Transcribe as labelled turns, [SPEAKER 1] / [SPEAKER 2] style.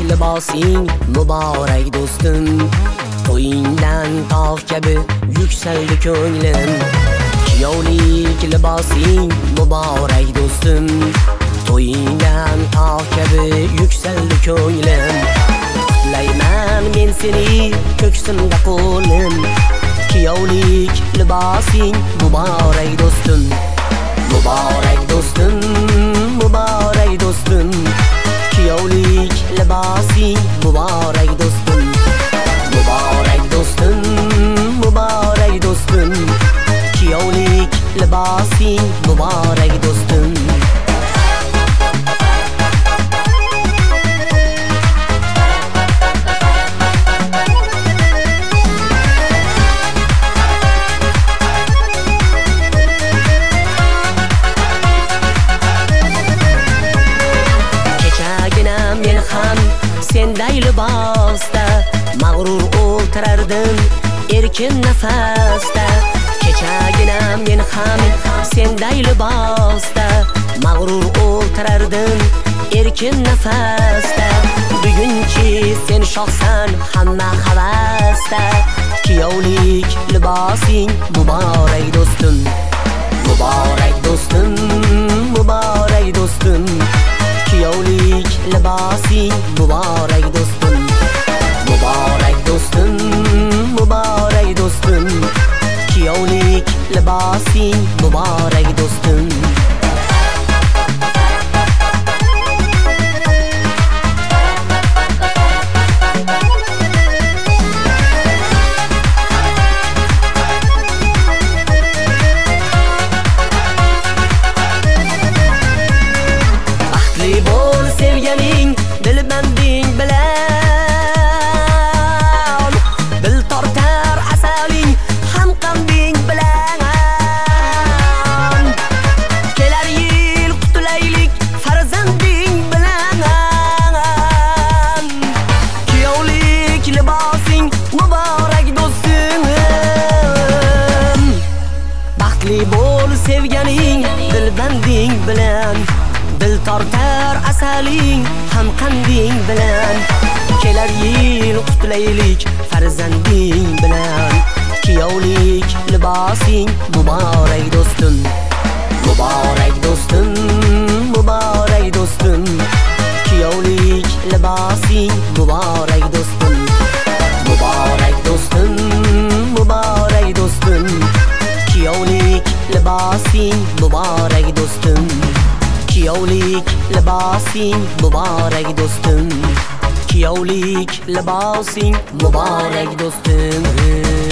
[SPEAKER 1] libosing muborak do'stim. To'yingdan tog' kabi yuksaldi ko'nglim. Kuyovlik libosing muborak do'stim. To'yingdan tog' kabi yuksaldi ko'nglim. Qutlayman men seni ko'ksimda qo'lim. Kuyovlik libosing muborak do'stim. Muborak do'stim, muborak do'stim. Kuyovlik libosing muborak do'stim. Muborak do'stim, muborak do'stim. Kuyovlik libosing muborak do'stim. Senday libosda mag'rur o'ltirardim erkin nafasda. Kechagina men ham senday libosda mag'rur o'ltirardim erkin nafasda. Bugunchi sen shohsan hamma havasda. Kuyovlik libosing muborak do'stim. Muborak do'stim, muborak do'stim. Kuyovlik libosing muborak do'stim. Muborak do'stim, muborak do'stim. Kuyovlik libosing muborak do'stim. Dilbanding bilan dil tortar asaling ham qanding bilan. Kelar yil qutulaylik farzanding bilan. Kuyovlik libosing muborak do'stim. Baxtli bo'l sevganing dilbanding bilan. Dil tortar asaling ham qanding bilan. Kelar yil qutulaylik farzanding bilan. Kuyovlik libosing muborak do'stim. Muborak do'stim, muborak do'stim. Kuyovlik libosing muborak do'stim. Muborak do'stim, muborak do'stim. Kuyovlik libosing muborak do'stim. Kuyovlik libosing muborak do'stim. Kuyovlik libosing muborak do'stim.